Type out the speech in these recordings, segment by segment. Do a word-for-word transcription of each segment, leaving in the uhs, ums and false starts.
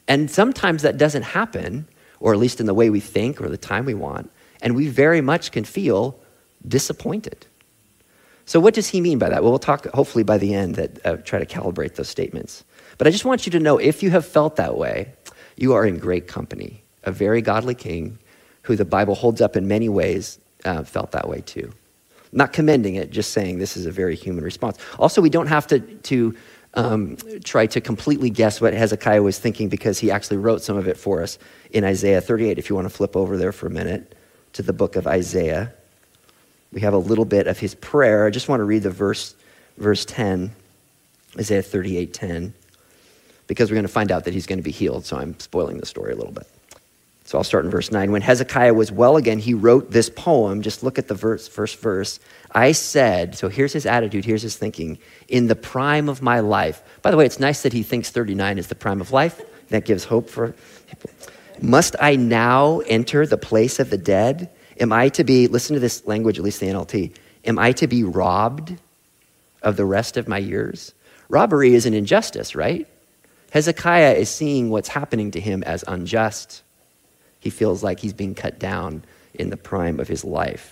And sometimes that doesn't happen, or at least in the way we think or the time we want, and we very much can feel disappointed. So what does he mean by that? Well, we'll talk hopefully by the end that uh, try to calibrate those statements. But I just want you to know, if you have felt that way, you are in great company. A very godly king who the Bible holds up in many ways uh, felt that way too. Not commending it, just saying this is a very human response. Also, we don't have to, to um, try to completely guess what Hezekiah was thinking, because he actually wrote some of it for us in Isaiah thirty-eight. If you want to flip over there for a minute to the book of Isaiah, we have a little bit of his prayer. I just want to read the verse, verse ten, Isaiah thirty-eight ten, because we're going to find out that he's going to be healed, so I'm spoiling the story a little bit. So I'll start in verse nine. When Hezekiah was well again, he wrote this poem. Just look at the verse, first verse. I said, so here's his attitude, here's his thinking, in the prime of my life. By the way, it's nice that he thinks thirty-nine is the prime of life. That gives hope for people. Must I now enter the place of the dead? Am I to be, listen to this language, at least the N L T, am I to be robbed of the rest of my years? Robbery is an injustice, right? Hezekiah is seeing what's happening to him as unjust. He feels like he's being cut down in the prime of his life.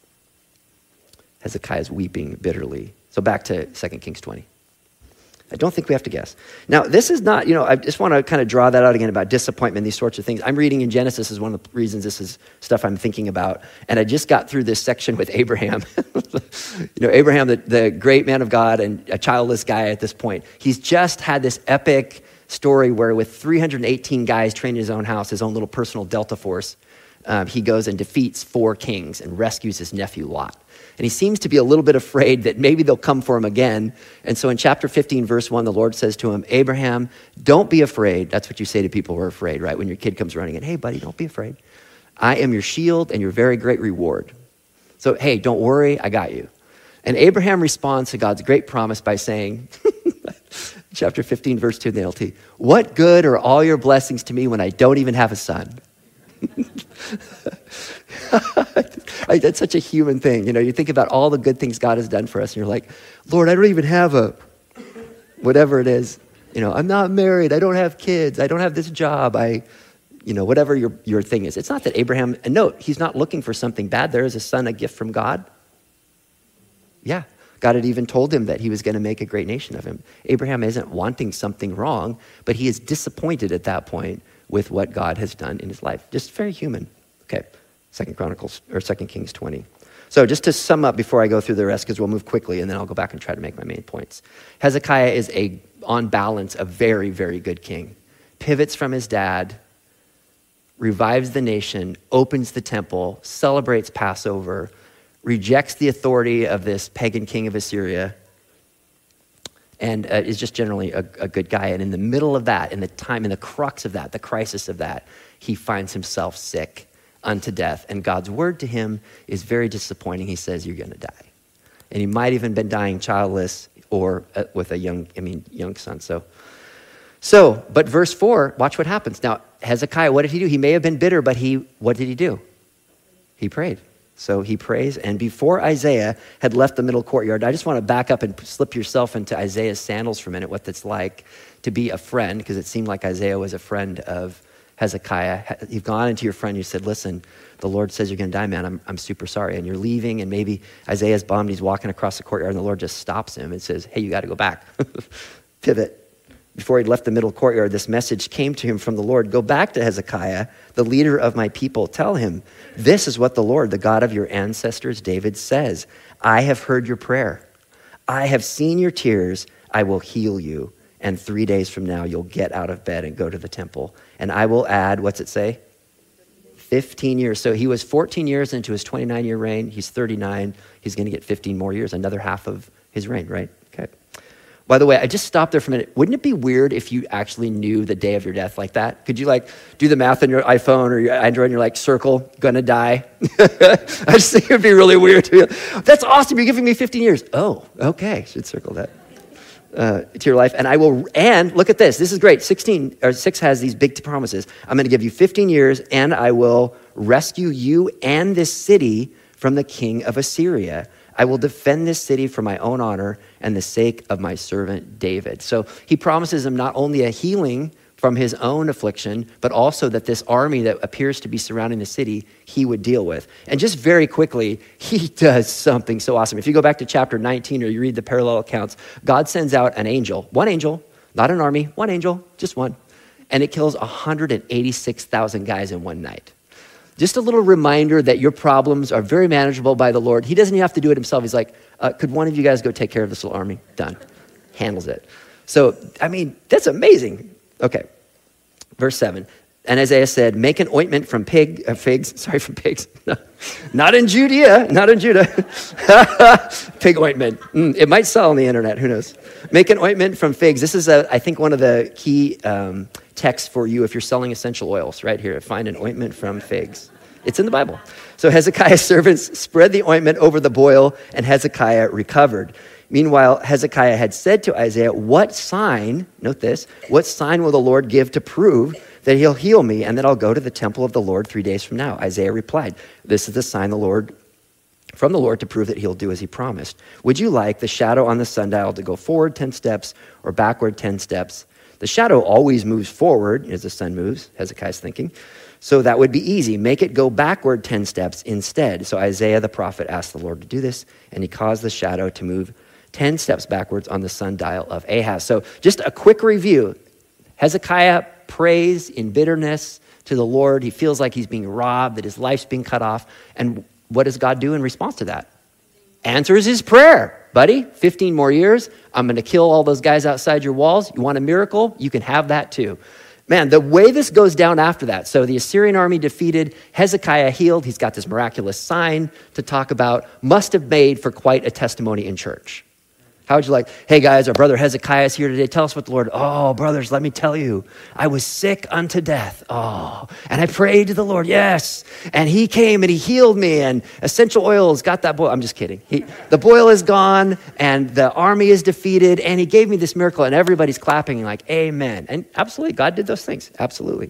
Hezekiah is weeping bitterly. So back to Second Kings twenty. I don't think we have to guess. Now, this is not, you know, I just want to kind of draw that out again about disappointment, these sorts of things. I'm reading in Genesis is one of the reasons this is stuff I'm thinking about. And I just got through this section with Abraham. you know, Abraham, the, the great man of God and a childless guy at this point. He's just had this epic story where with three hundred eighteen guys trained in his own house, his own little personal Delta force, um, he goes and defeats four kings and rescues his nephew Lot. And he seems to be a little bit afraid that maybe they'll come for him again. And so in chapter fifteen, verse one, the Lord says to him, Abraham, don't be afraid. That's what you say to people who are afraid, right? When your kid comes running in, hey, buddy, don't be afraid. I am your shield and your very great reward. So, hey, don't worry, I got you. And Abraham responds to God's great promise by saying, chapter fifteen, verse two in the N L T, what good are all your blessings to me when I don't even have a son? I, that's such a human thing. You know, you think about all the good things God has done for us, and you're like, Lord, I don't even have a, whatever it is. You know, I'm not married. I don't have kids. I don't have this job. I, you know, whatever your, your thing is. It's not that Abraham, and note, he's not looking for something bad. There is a son, a gift from God. Yeah. God had even told him that he was going to make a great nation of him. Abraham isn't wanting something wrong, but he is disappointed at that point with what God has done in his life. Just very human. Okay, Second Chronicles or Second Kings twenty. So just to sum up before I go through the rest, because we'll move quickly, and then I'll go back and try to make my main points. Hezekiah is a, on balance, a very, very good king. Pivots from his dad, revives the nation, opens the temple, celebrates Passover, rejects the authority of this pagan king of Assyria, and uh, is just generally a, a good guy. And in the middle of that, in the time, in the crux of that, the crisis of that, he finds himself sick unto death. And God's word to him is very disappointing. He says, you're going to die. And he might even been dying childless or uh, with a young, I mean, young son. So, so, but verse four, watch what happens. Now, Hezekiah, what did he do? He may have been bitter, but he, what did he do? He prayed. So he prays, and before Isaiah had left the middle courtyard, I just want to back up and slip yourself into Isaiah's sandals for a minute, what it's like to be a friend, because it seemed like Isaiah was a friend of Hezekiah. You've gone into your friend, you said, listen, the Lord says you're going to die, man. I'm, I'm super sorry. And you're leaving, and maybe Isaiah's bummed. He's walking across the courtyard, and the Lord just stops him and says, hey, you got to go back. Pivot. Before he left the middle courtyard, this message came to him from the Lord. Go back to Hezekiah, the leader of my people. Tell him, this is what the Lord, the God of your ancestors, David, says. I have heard your prayer. I have seen your tears. I will heal you. And three days from now, you'll get out of bed and go to the temple. And I will add, what's it say? fifteen years. So he was fourteen years into his twenty-nine-year reign. He's thirty-nine. He's going to get fifteen more years, another half of his reign, right? Okay. By the way, I just stopped there for a minute. Wouldn't it be weird if you actually knew the day of your death like that? Could you like do the math on your iPhone or your Android and you're like, circle, gonna die? I just think it'd be really weird. To be, that's awesome, you're giving me fifteen years. Oh, okay, should circle that uh, to your life. And I will, and look at this, this is great. sixteen, or six has these big promises. I'm gonna give you fifteen years and I will rescue you and this city from the king of Assyria. I will defend this city for my own honor and the sake of my servant David. So he promises him not only a healing from his own affliction, but also that this army that appears to be surrounding the city, he would deal with. And just very quickly, he does something so awesome. If you go back to chapter nineteen or you read the parallel accounts, God sends out an angel, one angel, not an army, one angel, just one. And it kills one hundred eighty-six thousand guys in one night. Just a little reminder that your problems are very manageable by the Lord. He doesn't even have to do it himself. He's like, uh, could one of you guys go take care of this little army? Done. Handles it. So, I mean, that's amazing. Okay, verse seven. And Isaiah said, make an ointment from pig, uh, figs, sorry, from pigs. Not in Judea, not in Judah. Pig ointment. Mm, it might sell on the internet, who knows? Make an ointment from figs. This is, a, I think, one of the key um, texts for you if you're selling essential oils, right here. Find an ointment from figs. It's in the Bible. So Hezekiah's servants spread the ointment over the boil, and Hezekiah recovered. Meanwhile, Hezekiah had said to Isaiah, what sign, note this, what sign will the Lord give to prove that he'll heal me and that I'll go to the temple of the Lord three days from now? Isaiah replied, this is the sign the Lord, from the Lord to prove that he'll do as he promised. Would you like the shadow on the sundial to go forward ten steps or backward ten steps? The shadow always moves forward as the sun moves, Hezekiah's thinking. So that would be easy. Make it go backward ten steps instead. So Isaiah the prophet asked the Lord to do this, and he caused the shadow to move ten steps backwards on the sundial of Ahaz. So just a quick review. Hezekiah prays in bitterness to the Lord. He feels like he's being robbed, that his life's being cut off. And what does God do in response to that? Answers his prayer. Buddy, fifteen more years. I'm going to kill all those guys outside your walls. You want a miracle? You can have that too. Man, the way this goes down after that, so the Assyrian army defeated, Hezekiah healed, he's got this miraculous sign to talk about, must have made for quite a testimony in church. How would you like, hey guys, our brother Hezekiah is here today. Tell us what the Lord, oh, brothers, let me tell you. I was sick unto death. Oh, and I prayed to the Lord. Yes. And he came and he healed me, and essential oils got that boil. I'm just kidding. He, the boil is gone and the army is defeated, and he gave me this miracle, and everybody's clapping like, amen. And absolutely, God did those things. Absolutely.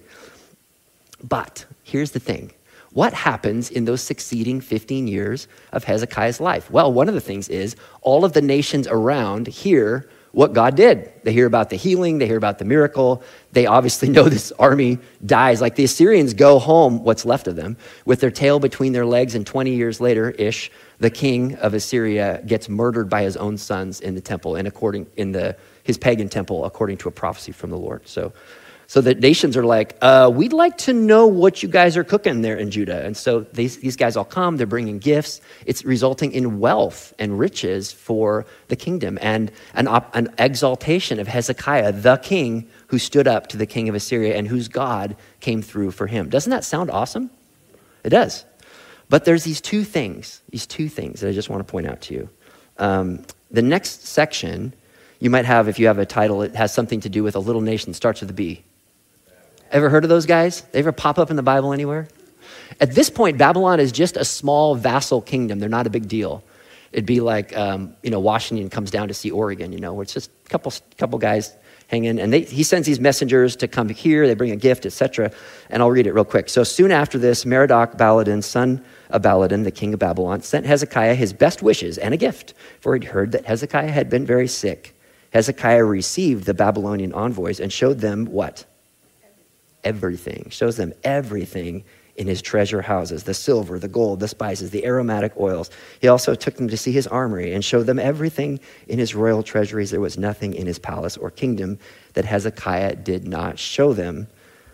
But here's the thing. What happens in those succeeding fifteen years of Hezekiah's life? Well, one of the things is all of the nations around hear what God did. They hear about the healing. They hear about the miracle. They obviously know this army dies. Like the Assyrians go home, what's left of them, with their tail between their legs, and twenty years later-ish, the king of Assyria gets murdered by his own sons in the temple, and according in the his pagan temple, according to a prophecy from the Lord. So So the nations are like, uh, we'd like to know what you guys are cooking there in Judah. And so these, these guys all come, they're bringing gifts. It's resulting in wealth and riches for the kingdom, and an, op- an exaltation of Hezekiah, the king who stood up to the king of Assyria and whose God came through for him. Doesn't that sound awesome? It does. But there's these two things, these two things that I just want to point out to you. Um, the next section, you might have, if you have a title, it has something to do with a little nation, starts with a B. Ever heard of those guys? They ever pop up in the Bible anywhere? At this point, Babylon is just a small vassal kingdom. They're not a big deal. It'd be like, um, you know, Washington comes down to see Oregon, you know, where it's just a couple, couple guys hanging. And they, he sends these messengers to come here. They bring a gift, et cetera. And I'll read it real quick. So soon after this, Merodach Baladan, son of Baladan, the king of Babylon, sent Hezekiah his best wishes and a gift, for he'd heard that Hezekiah had been very sick. Hezekiah received the Babylonian envoys and showed them what? Everything. Shows them everything in his treasure houses, the silver, the gold, the spices, the aromatic oils. He also took them to see his armory and showed them everything in his royal treasuries. There was nothing in his palace or kingdom that Hezekiah did not show them.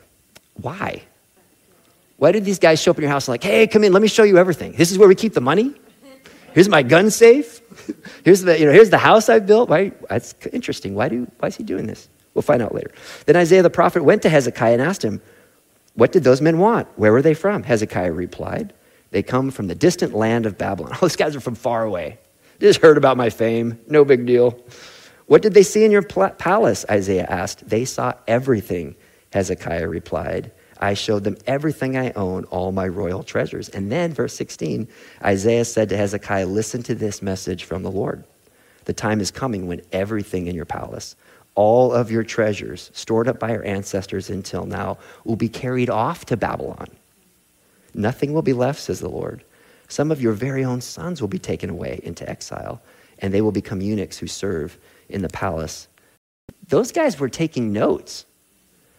Why? Why did these guys show up in your house and like, hey, come in, let me show you everything. This is where we keep the money. Here's my gun safe. Here's the, you know, here's the house I built. Why? That's interesting. Why do, why is he doing this? We'll find out later. Then Isaiah the prophet went to Hezekiah and asked him, what did those men want? Where were they from? Hezekiah replied, they come from the distant land of Babylon. Oh, those guys are from far away. Just heard about my fame. No big deal. What did they see in your palace? Isaiah asked. They saw everything, Hezekiah replied. I showed them everything I own, all my royal treasures. And then, verse sixteen, Isaiah said to Hezekiah, listen to this message from the Lord. The time is coming when everything in your palace, all of your treasures stored up by your ancestors until now, will be carried off to Babylon. Nothing will be left, says the Lord. Some of your very own sons will be taken away into exile, and they will become eunuchs who serve in the palace. Those guys were taking notes.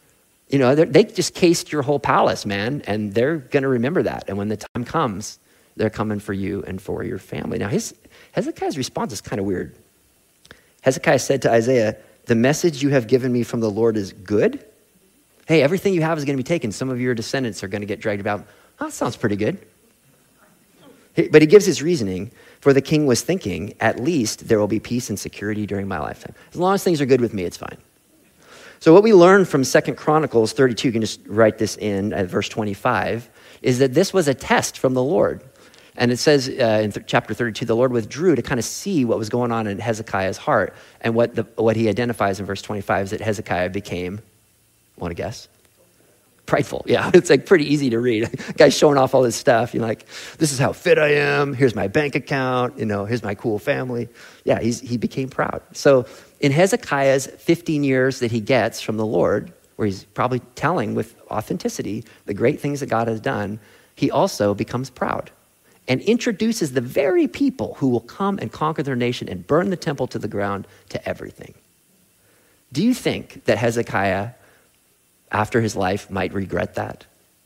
You know, they just cased your whole palace, man, and they're going to remember that. And when the time comes, they're coming for you and for your family. Now, his Hezekiah's response is kind of weird. Hezekiah said to Isaiah, the message you have given me from the Lord is good. Hey, everything you have is going to be taken. Some of your descendants are going to get dragged about. Oh, that sounds pretty good. But he gives his reasoning. For the king was thinking, at least there will be peace and security during my lifetime. As long as things are good with me, it's fine. So what we learn from Second Chronicles thirty-two, you can just write this in at verse twenty-five, is that this was a test from the Lord. And it says uh, in th- chapter thirty-two, the Lord withdrew to kind of see what was going on in Hezekiah's heart. And what the, what he identifies in verse twenty-five is that Hezekiah became, want to guess? Prideful. Yeah, it's like pretty easy to read. Guy's showing off all this stuff. You're like, this is how fit I am. Here's my bank account. You know, here's my cool family. Yeah, he's, he became proud. So in Hezekiah's fifteen years that he gets from the Lord, where he's probably telling with authenticity the great things that God has done, he also becomes proud and introduces the very people who will come and conquer their nation and burn the temple to the ground to everything. Do you think that Hezekiah, after his life, might regret that?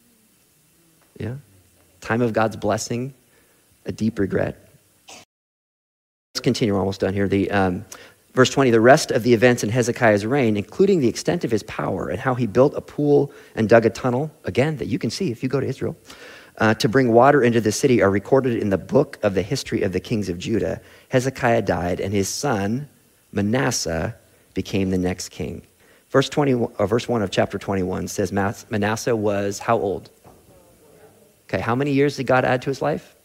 Yeah? Time of God's blessing, a deep regret. Let's continue, we're almost done here. The um, verse twenty, the rest of the events in Hezekiah's reign, including the extent of his power and how he built a pool and dug a tunnel, again, that you can see if you go to Israel, uh, to bring water into the city, are recorded in the book of the history of the kings of Judah. Hezekiah died, and his son, Manasseh, became the next king. Verse twenty, or verse one of chapter twenty-one says Manasseh was how old? Okay, how many years did God add to his life?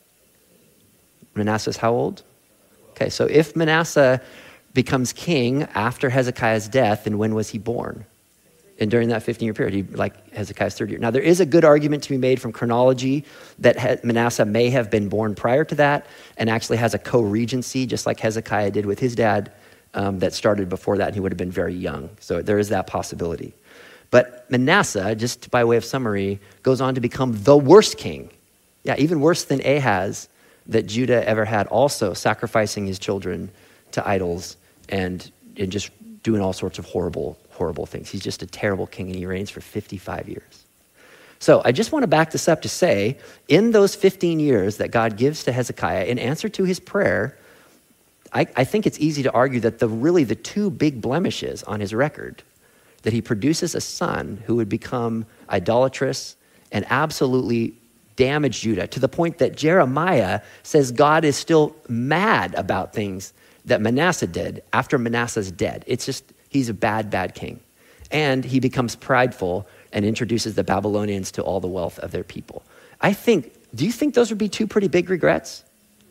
Manasseh's how old? Okay, so if Manasseh becomes king after Hezekiah's death, then when was he born? And during that fifteen-year period, he, like Hezekiah's third year. Now, there is a good argument to be made from chronology that Manasseh may have been born prior to that and actually has a co-regency, just like Hezekiah did with his dad, um, that started before that, and he would have been very young. So there is that possibility. But Manasseh, just by way of summary, goes on to become the worst king. Yeah, even worse than Ahaz that Judah ever had, also sacrificing his children to idols and, and just doing all sorts of horrible, horrible things. He's just a terrible king, and he reigns for fifty-five years. So I just want to back this up to say, in those fifteen years that God gives to Hezekiah, in answer to his prayer, I, I think it's easy to argue that the really the two big blemishes on his record, that he produces a son who would become idolatrous and absolutely damage Judah, to the point that Jeremiah says God is still mad about things that Manasseh did after Manasseh's dead. It's just, he's a bad, bad king. And he becomes prideful and introduces the Babylonians to all the wealth of their people. I think, do you think those would be two pretty big regrets?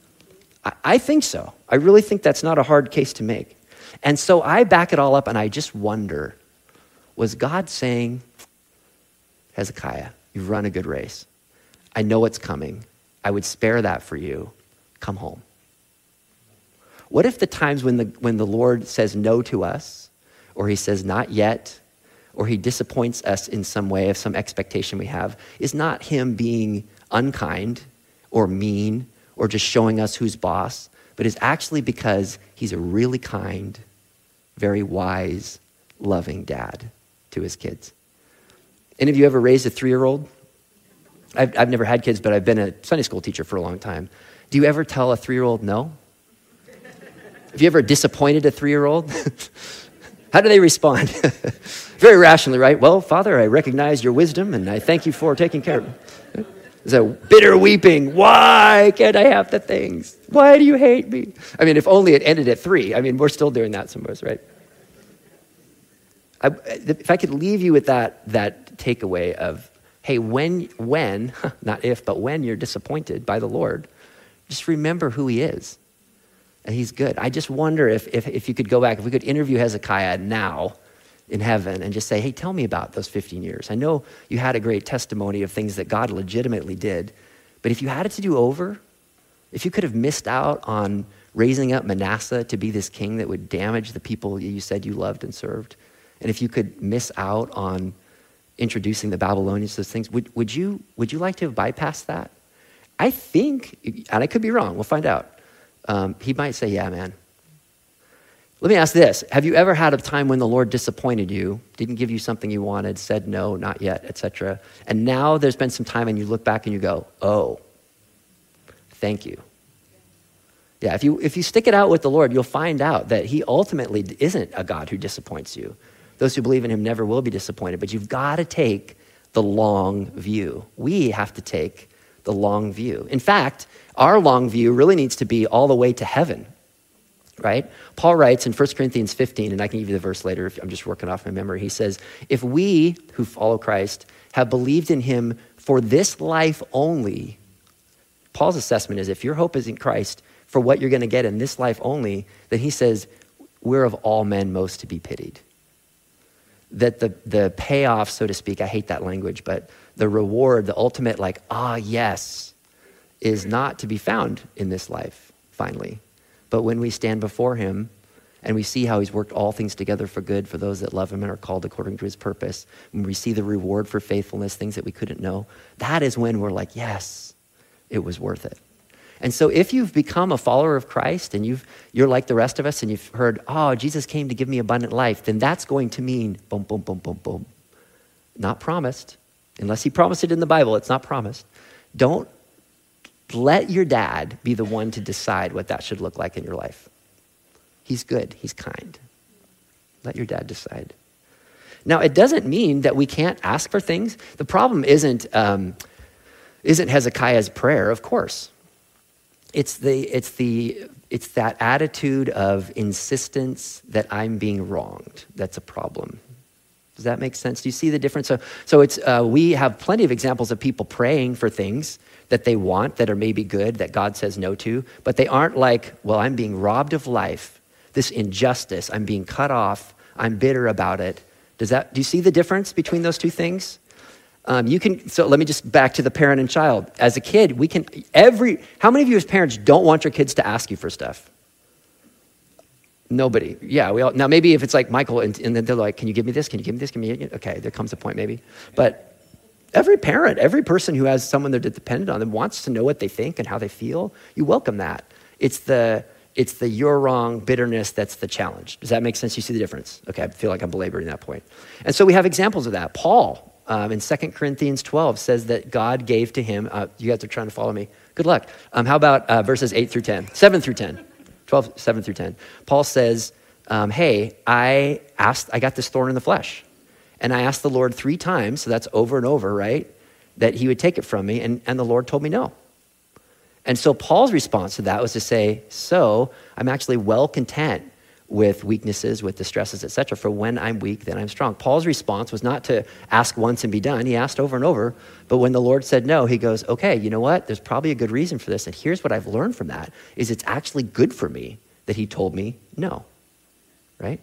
I, I think so. I really think that's not a hard case to make. And so I back it all up and I just wonder, was God saying, Hezekiah, you've run a good race. I know it's coming. I would spare that for you. Come home. What if the times when the when the Lord says no to us, or he says not yet, or he disappoints us in some way of some expectation we have, is not him being unkind or mean or just showing us who's boss, but is actually because he's a really kind, very wise, loving dad to his kids. Any of you ever raised a three-year-old? I've, I've never had kids, but I've been a Sunday school teacher for a long time. Do you ever tell a three-year-old no? Have you ever disappointed a three-year-old? How do they respond? Very rationally, right? Well, Father, I recognize your wisdom, and I thank you for taking care of me. There's a bitter weeping. Why can't I have the things? Why do you hate me? I mean, if only it ended at three. I mean, we're still doing that some of us, right? I, if I could leave you with that, that takeaway of, hey, when, when, not if, but when you're disappointed by the Lord, just remember who he is. And he's good. I just wonder if, if, if you could go back, if we could interview Hezekiah now in heaven and just say, hey, tell me about those fifteen years. I know you had a great testimony of things that God legitimately did, but if you had it to do over, if you could have missed out on raising up Manasseh to be this king that would damage the people you said you loved and served, and if you could miss out on introducing the Babylonians to those things, would, would, you, would you like to have bypassed that? I think, and I could be wrong, we'll find out. Um, he might say, yeah, man, Let me ask this. Have you ever had a time when the Lord disappointed you, didn't give you something you wanted, said no, not yet, et cetera, and now there's been some time and you look back and you go, oh, thank you. Yeah, if you if you stick it out with the Lord, you'll find out that he ultimately isn't a God who disappoints you. Those who believe in him never will be disappointed, but you've got to take the long view. We have to take the long view. In fact, our long view really needs to be all the way to heaven, right? Paul writes in First Corinthians fifteen, and I can give you the verse later if I'm just working off my memory. He says, if we who follow Christ have believed in him for this life only, Paul's assessment is if your hope is in Christ for what you're going to get in this life only, then he says, we're of all men most to be pitied. That the, the payoff, so to speak, I hate that language, but the reward, the ultimate like, ah, yes, is not to be found in this life, finally. But when we stand before him and we see how he's worked all things together for good for those that love him and are called according to his purpose, when we see the reward for faithfulness, things that we couldn't know, that is when we're like, yes, it was worth it. And so if you've become a follower of Christ and you've, you're like the rest of us and you've heard, oh, Jesus came to give me abundant life, then that's going to mean boom, boom, boom, boom, boom. Not promised. Unless he promised it in the Bible, it's not promised. Don't let your dad be the one to decide what that should look like in your life. He's good. He's kind. Let your dad decide. Now, it doesn't mean that we can't ask for things. The problem isn't, um, isn't Hezekiah's prayer, of course. It's the it's the it's that attitude of insistence that I'm being wronged. That's a problem. Does that make sense? Do you see the difference? So, so it's uh, we have plenty of examples of people praying for things that they want that are maybe good that God says no to, but they aren't like, well, I'm being robbed of life, this injustice, I'm being cut off, I'm bitter about it. Does that? Do you see the difference between those two things? Um, you can, so let me just back to the parent and child. As a kid, we can, every, how many of you as parents don't want your kids to ask you for stuff? Nobody. Yeah, we all, now maybe if it's like Michael and, and then they're like, can you give me this? Can you give me this? Can you, okay, there comes a point maybe. But every parent, every person who has someone they're dependent on them wants to know what they think and how they feel. You welcome that. It's the, it's the you're wrong bitterness that's the challenge. Does that make sense? You see the difference? Okay, I feel like I'm belaboring that point. And so we have examples of that. Paul, Um, in Second Corinthians twelve says that God gave to him, uh, you guys are trying to follow me. Good luck. Um, how about uh, verses eight through ten, seven through ten, twelve, seven through ten. Paul says, um, hey, I asked, I got this thorn in the flesh. And I asked the Lord three times, so that's over and over, right? That he would take it from me. And, and the Lord told me no. And so Paul's response to that was to say, so I'm actually well content with weaknesses, with distresses, et cetera. For when I'm weak, then I'm strong. Paul's response was not to ask once and be done. He asked over and over. But when the Lord said no, he goes, okay, you know what? There's probably a good reason for this. And here's what I've learned from that, is it's actually good for me that he told me no, right?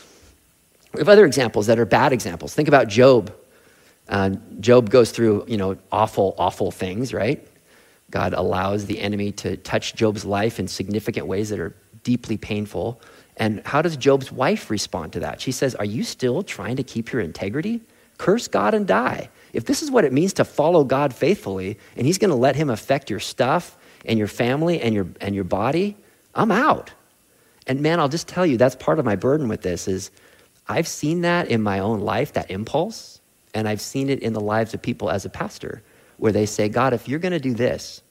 We have other examples that are bad examples. Think about Job. Uh, Job goes through, you know, awful, awful things, right? God allows the enemy to touch Job's life in significant ways that are deeply painful. And how does Job's wife respond to that? She says, are you still trying to keep your integrity? Curse God and die. If this is what it means to follow God faithfully, and he's going to let him affect your stuff and your family and your and your body, I'm out. And man, I'll just tell you, that's part of my burden with this is I've seen that in my own life, that impulse, and I've seen it in the lives of people as a pastor, where they say, God, if you're going to do this,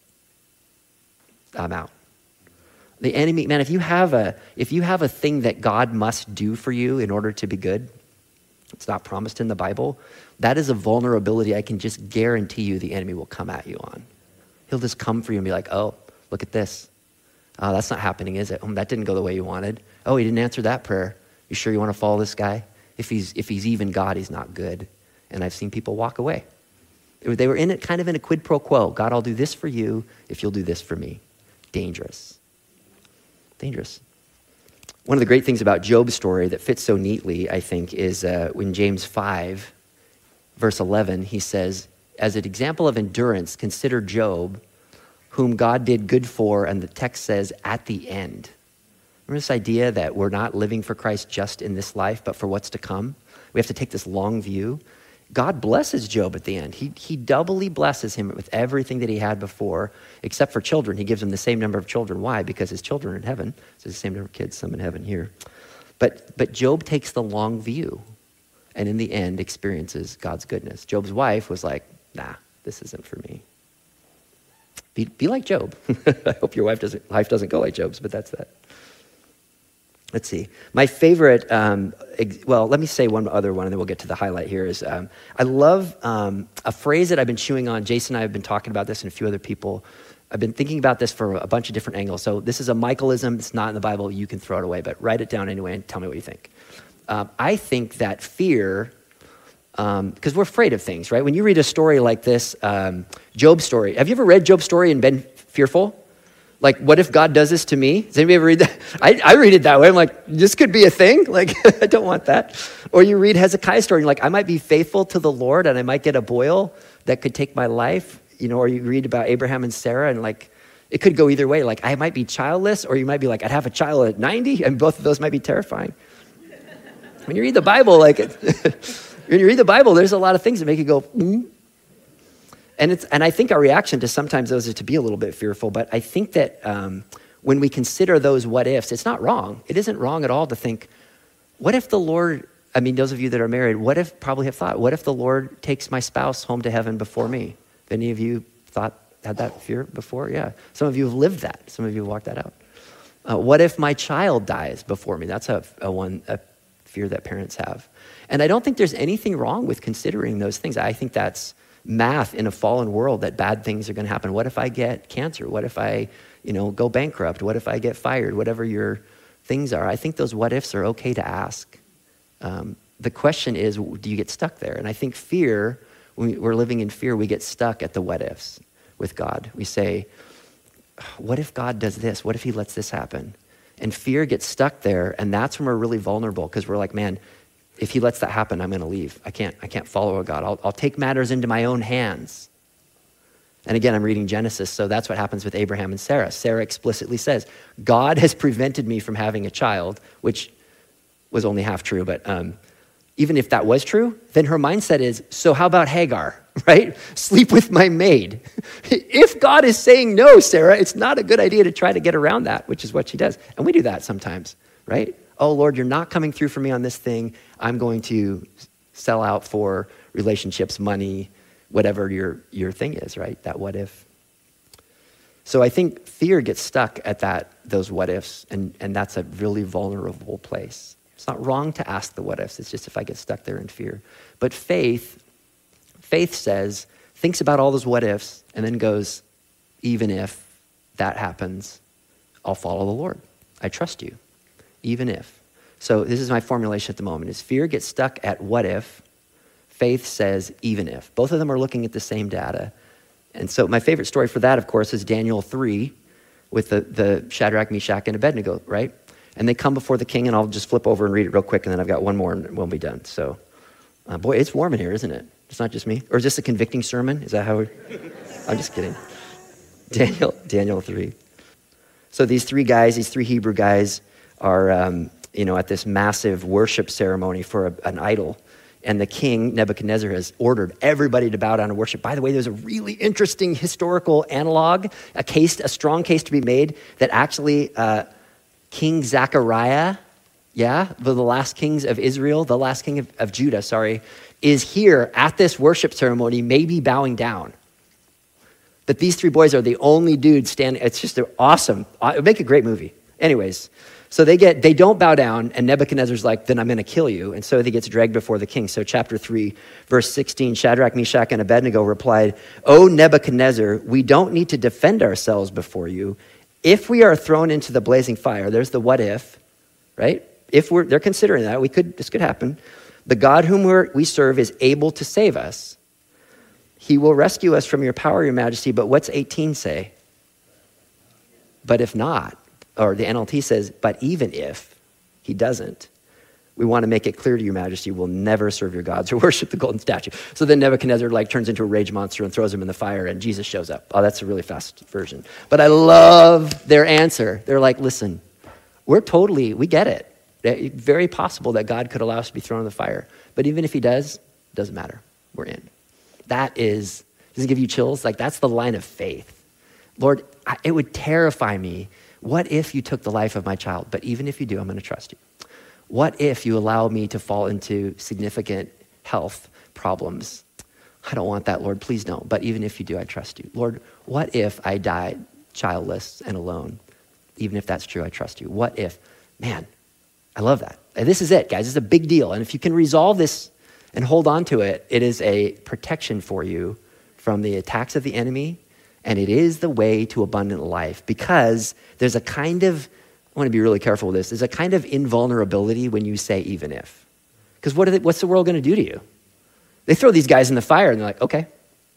I'm out. The enemy, man, if you have a if you have a thing that God must do for you in order to be good, it's not promised in the Bible, that is a vulnerability I can just guarantee you the enemy will come at you on. He'll just come for you and be like, oh, look at this. Oh, that's not happening, is it? Oh, that didn't go the way you wanted. Oh, he didn't answer that prayer. You sure you want to follow this guy? If he's if he's even God, he's not good. And I've seen people walk away. They were in it kind of in a quid pro quo. God, I'll do this for you if you'll do this for me. Dangerous. Dangerous. One of the great things about Job's story that fits so neatly, I think, is uh, when James five, verse eleven, he says, as an example of endurance, consider Job, whom God did good for, and the text says, at the end. Remember this idea that we're not living for Christ just in this life, but for what's to come? We have to take this long view. God blesses Job at the end. He, he doubly blesses him with everything that he had before, except for children. He gives him the same number of children. Why? Because his children are in heaven. So the same number of kids, some in heaven here. But, but Job takes the long view and in the end experiences God's goodness. Job's wife was like, nah, this isn't for me. Be, be like Job. I hope your wife doesn't, life doesn't go like Job's, but that's that. Let's see. My favorite, um, ex- well, let me say one other one, and then we'll get to the highlight here, is um, I love um, a phrase that I've been chewing on. Jason and I have been talking about this and a few other people. I've been thinking about this for a bunch of different angles. So this is a Michaelism. It's not in the Bible. You can throw it away, but write it down anyway and tell me what you think. Um, I think that fear, because um, we're afraid of things, right? When you read a story like this, um, Job's story, have you ever read Job's story and been fearful? Like, what if God does this to me? Does anybody ever read that? I, I read it that way. I'm like, this could be a thing? Like, I don't want that. Or you read Hezekiah's story, and you're like, I might be faithful to the Lord, and I might get a boil that could take my life. You know, or you read about Abraham and Sarah, and like, it could go either way. Like, I might be childless, or you might be like, I'd have a child at ninety, and both of those might be terrifying. When you read the Bible, like, it, when you read the Bible, there's a lot of things that make you go, mm. And it's and I think our reaction to sometimes those is to be a little bit fearful, but I think that um, when we consider those what ifs, it's not wrong. It isn't wrong at all to think, what if the Lord, I mean, those of you that are married, what if, probably have thought, what if the Lord takes my spouse home to heaven before me? Have any of you thought, had that fear before? Yeah. Some of you have lived that. Some of you have walked that out. Uh, what if my child dies before me? That's a, a one a fear that parents have. And I don't think there's anything wrong with considering those things. I think that's math in a fallen world, that bad things are going to happen. What if I get cancer? What if I, you know, go bankrupt? What if I get fired? Whatever your things are. I think those what ifs are okay to ask. Um, the question is, do you get stuck there? And I think fear, when we're living in fear, we get stuck at the what ifs with God. We say, what if God does this? What if he lets this happen? And fear gets stuck there, and that's when we're really vulnerable, because we're like, man, if he lets that happen, I'm going to leave. I can't, I can't follow a God. I'll, I'll take matters into my own hands. And again, I'm reading Genesis, so that's what happens with Abraham and Sarah. Sarah explicitly says, God has prevented me from having a child, which was only half true, but um, even if that was true, then her mindset is, so how about Hagar, right? Sleep with my maid. If God is saying no, Sarah, it's not a good idea to try to get around that, which is what she does. And we do that sometimes, right? Oh, Lord, you're not coming through for me on this thing. I'm going to sell out for relationships, money, whatever your, your thing is, right? That what if. So I think fear gets stuck at that, those what ifs, and, and that's a really vulnerable place. It's not wrong to ask the what ifs. It's just if I get stuck there in fear. But faith, faith says, thinks about all those what ifs, and then goes, even if that happens, I'll follow the Lord. I trust you. Even if. So this is my formulation at the moment, is fear gets stuck at what if, faith says even if. Both of them are looking at the same data. And so my favorite story for that, of course, is Daniel three with the, the Shadrach, Meshach, and Abednego, right? And they come before the king, and I'll just flip over and read it real quick, and then I've got one more and we'll be done. So, uh, boy, it's warm in here, isn't it? It's not just me. Or is this a convicting sermon? Is that how we... I'm just kidding. Daniel, Daniel three. So these three guys, these three Hebrew guys, are, um, you know, at this massive worship ceremony for a, an idol. And the king, Nebuchadnezzar, has ordered everybody to bow down and worship. By the way, there's a really interesting historical analog, a case, a strong case to be made that actually uh, King Zechariah, yeah, the, the last kings of Israel, the last king of, of Judah, sorry, is here at this worship ceremony, maybe bowing down. That these three boys are the only dudes standing. It's just awesome. It would make a great movie. Anyways. So they get, they don't bow down, and Nebuchadnezzar's like, then I'm going to kill you. And so he gets dragged before the king. So chapter three, verse sixteen, Shadrach, Meshach, and Abednego replied, O Nebuchadnezzar, we don't need to defend ourselves before you. If we are thrown into the blazing fire, there's the what if, right? If we're, they're considering that, we could, this could happen. The God whom we're, we serve is able to save us. He will rescue us from your power, your majesty. But what's eighteen say? But if not, or the N L T says, but even if he doesn't, we want to make it clear to your majesty, we'll never serve your gods or worship the golden statue. So then Nebuchadnezzar like turns into a rage monster and throws him in the fire, and Jesus shows up. Oh, that's a really fast version. But I love their answer. They're like, listen, we're totally, we get it. It's very possible that God could allow us to be thrown in the fire. But even if he does, it doesn't matter. We're in. That is, does it give you chills? Like, that's the line of faith. Lord, I, it would terrify me. What if you took the life of my child? But even if you do, I'm going to trust you. what if you allow me to fall into significant health problems? I don't want that, Lord, please don't. But even if you do, I trust you. Lord, what if I died childless and alone? Even if that's true, I trust you. What if, man, I love that. And this is it, guys. It's a big deal. And if you can resolve this and hold on to it, it is a protection for you from the attacks of the enemy. And it is the way to abundant life, because there's a kind of, I want to be really careful with this, there's a kind of invulnerability when you say even if. Because what are they, what's the world going to do to you? They throw these guys in the fire and they're like, okay.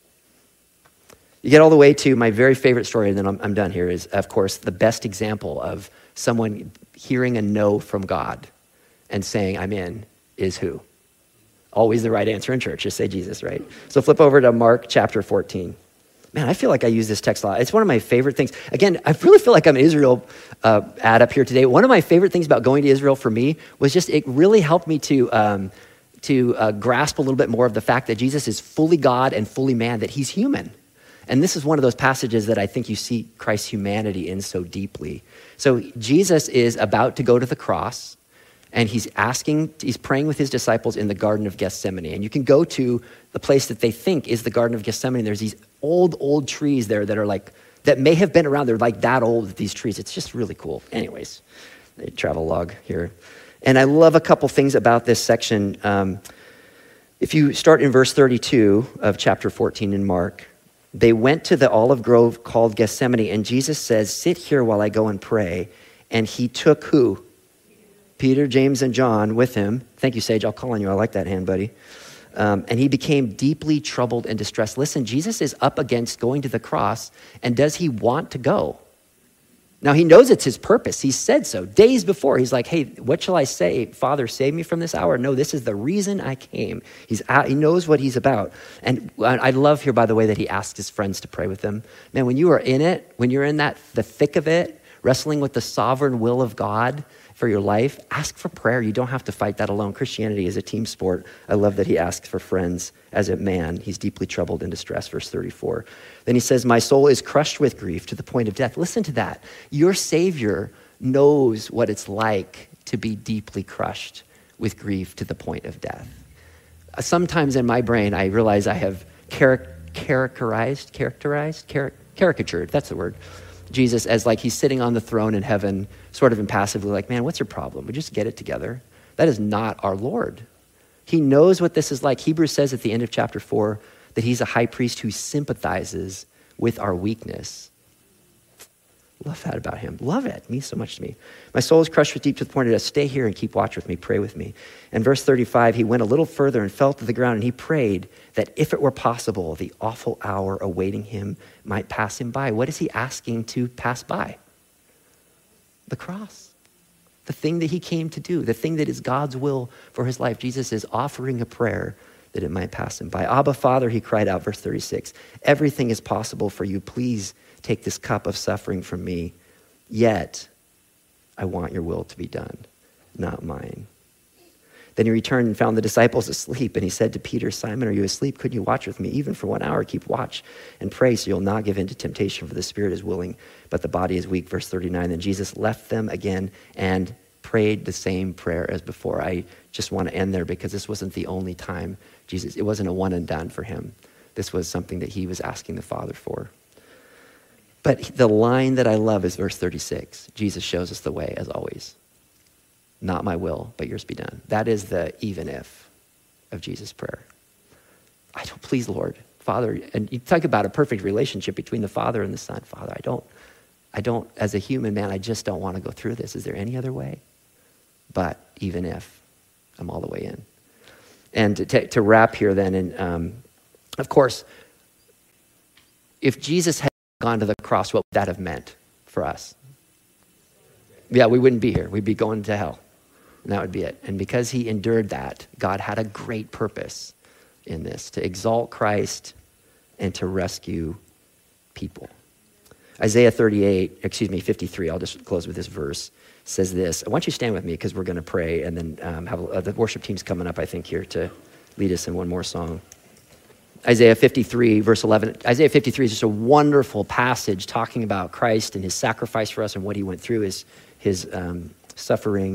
You get all the way to my very favorite story, and then I'm, I'm done here, is, of course, the best example of someone hearing a no from God and saying, I'm in, is who? Always the right answer in church. Just say Jesus, right? So flip over to Mark chapter fourteen. Man, I feel like I use this text a lot. It's one of my favorite things. Again, I really feel like I'm an Israel uh, ad up here today. One of my favorite things about going to Israel for me was just, it really helped me to, um, to uh, grasp a little bit more of the fact that Jesus is fully God and fully man, that he's human. And this is one of those passages that I think you see Christ's humanity in so deeply. So Jesus is about to go to the cross, and he's asking, he's praying with his disciples in the Garden of Gethsemane. And you can go to the place that they think is the Garden of Gethsemane. There's these old, old trees there that are like, that may have been around. They're like that old, these trees. It's just really cool. Anyways, a travel log here. And I love a couple things about this section. Um, if you start in verse thirty-two of chapter fourteen in Mark, they went to the olive grove called Gethsemane, and Jesus says, sit here while I go and pray. And he took who? Peter, James, and John with him. Thank you, Sage. I'll call on you. I like that hand, buddy. Um, and he became deeply troubled and distressed. Listen, Jesus is up against going to the cross, and does he want to go? Now, he knows it's his purpose. He said so days before. He's like, hey, what shall I say? Father, save me from this hour. No, this is the reason I came. He's out, he knows what he's about. And I love here, by the way, that he asked his friends to pray with him. Man, when you are in it, when you're in that, the thick of it, wrestling with the sovereign will of God for your life, ask for prayer. You don't have to fight that alone. Christianity is a team sport. I love that he asks for friends as a man. He's deeply troubled and distressed, verse thirty-four. Then he says, my soul is crushed with grief to the point of death. Listen to that. Your Savior knows what it's like to be deeply crushed with grief to the point of death. Sometimes in my brain, I realize I have char- characterized, characterized, char- caricatured, that's the word, Jesus as like he's sitting on the throne in heaven, sort of impassively like, man, what's your problem? We just get it together. That is not our Lord. He knows what this is like. Hebrews says at the end of chapter four that he's a high priest who sympathizes with our weakness. Love that about him. Love it. It means so much to me. My soul is crushed with deep to the point of death. Stay here and keep watch with me. Pray with me. And verse thirty-five, he went a little further and fell to the ground, and he prayed that if it were possible, the awful hour awaiting him might pass him by. What is he asking to pass by? The cross. The thing that he came to do. The thing that is God's will for his life. Jesus is offering a prayer that it might pass him by. Abba, Father, he cried out, verse thirty-six, everything is possible for you. Please take this cup of suffering from me, yet I want your will to be done, not mine. Then he returned and found the disciples asleep, and he said to Peter, Simon, are you asleep? Could you watch with me even for one hour? Keep watch and pray so you'll not give in to temptation, for the spirit is willing, but the body is weak. Verse thirty-nine, then Jesus left them again and prayed the same prayer as before. I just want to end there because this wasn't the only time Jesus, it wasn't a one and done for him. This was something that he was asking the Father for. But the line that I love is verse thirty-six. Jesus shows us the way, as always. Not my will, but yours be done. That is the even if of Jesus' prayer. I don't, please, Lord, Father, and you talk about a perfect relationship between the Father and the Son. Father, I don't, I don't, as a human man, I just don't want to go through this. Is there any other way? But even if, I'm all the way in. And to, to wrap here then, and um, of course, if Jesus had gone to the cross, what would that have meant for us? Yeah, we wouldn't be here. We'd be going to hell. And that would be it. And because he endured that, God had a great purpose in this, to exalt Christ and to rescue people. Isaiah thirty-eight, excuse me, fifty-three, I'll just close with this verse, says this. I want you to stand with me because we're going to pray and then um, have uh, the worship team's coming up, I think, here to lead us in one more song. Isaiah fifty-three, verse eleven. Isaiah fifty-three is just a wonderful passage talking about Christ and his sacrifice for us and what he went through, his, his um, suffering.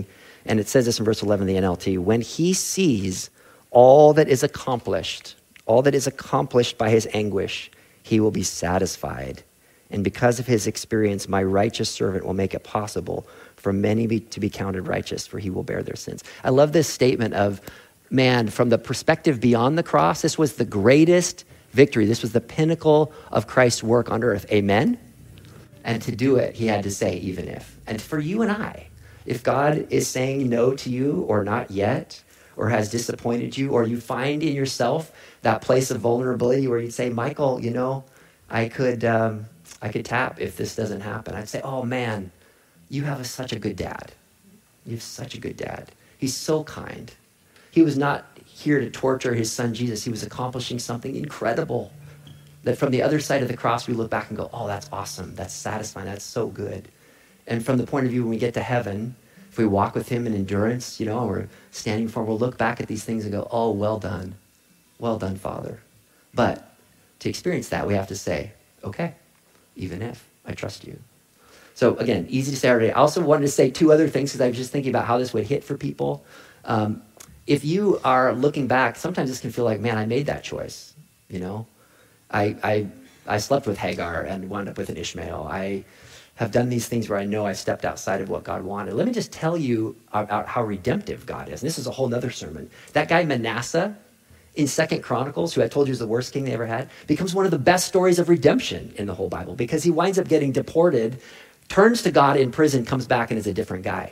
And it says this in verse eleven of the N L T, when he sees all that is accomplished, all that is accomplished by his anguish, he will be satisfied. And because of his experience, my righteous servant will make it possible for many be, to be counted righteous, for he will bear their sins. I love this statement of, man, from the perspective beyond the cross, this was the greatest victory. This was the pinnacle of Christ's work on earth. Amen? And to do it, he had to say, even if. And for you and I, if God is saying no to you or not yet, or has disappointed you, or you find in yourself that place of vulnerability where you'd say, Michael, you know, I could um, I could tap if this doesn't happen. I'd say, oh man, you have a, such a good dad. You have such a good dad. He's so kind. He was not here to torture his son Jesus. He was accomplishing something incredible that from the other side of the cross, we look back and go, oh, that's awesome. That's satisfying. That's so good. And from the point of view when we get to heaven, if we walk with him in endurance, you know, and we're standing for him, we'll look back at these things and go, oh, well done. Well done, Father. But to experience that, we have to say, okay, even if I trust you. So again, easy to say already. I also wanted to say two other things because I was just thinking about how this would hit for people. Um, if you are looking back, sometimes this can feel like, man, I made that choice. You know, I I I slept with Hagar and wound up with an Ishmael. I have done these things where I know I stepped outside of what God wanted. Let me just tell you about how redemptive God is. And this is a whole nother sermon. That guy Manasseh in Second Chronicles, who I told you is the worst king they ever had, becomes one of the best stories of redemption in the whole Bible because he winds up getting deported, turns to God in prison, comes back and is a different guy.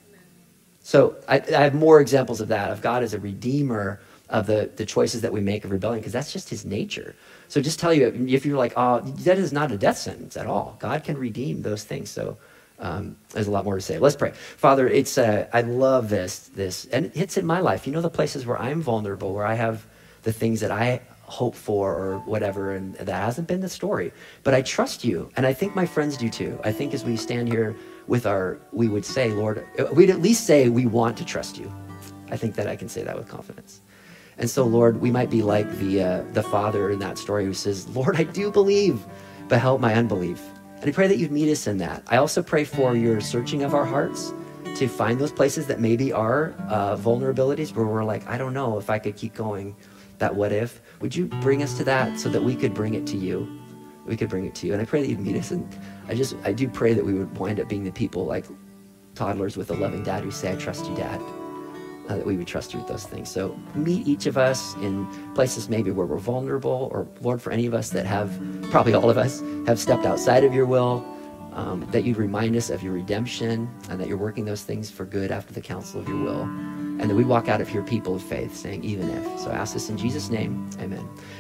So I, I have more examples of that, of God as a redeemer of the, the choices that we make of rebellion, because that's just his nature. So just tell you, if you're like, oh, that is not a death sentence at all. God can redeem those things. So um, there's a lot more to say. Let's pray. Father, it's uh, I love this, this, and it's in my life. You know the places where I'm vulnerable, where I have the things that I hope for or whatever, and that hasn't been the story. But I trust you, and I think my friends do too. I think as we stand here with our, we would say, Lord, we'd at least say we want to trust you. I think that I can say that with confidence. And so, Lord, we might be like the uh, the father in that story who says, Lord, I do believe, but help my unbelief. And I pray that you'd meet us in that. I also pray for your searching of our hearts to find those places that maybe are uh, vulnerabilities where we're like, I don't know if I could keep going, that what if. Would you bring us to that so that we could bring it to you? We could bring it to you. And I pray that you'd meet us. And I just, I do pray that we would wind up being the people like toddlers with a loving dad who say, I trust you, Dad. Uh, that we would trust you with those things. So meet each of us in places maybe where we're vulnerable, or Lord, for any of us that have, probably all of us, have stepped outside of your will, um, that you'd remind us of your redemption and that you're working those things for good after the counsel of your will. And that we walk out of here people of faith saying, even if. So I ask this in Jesus' name, amen.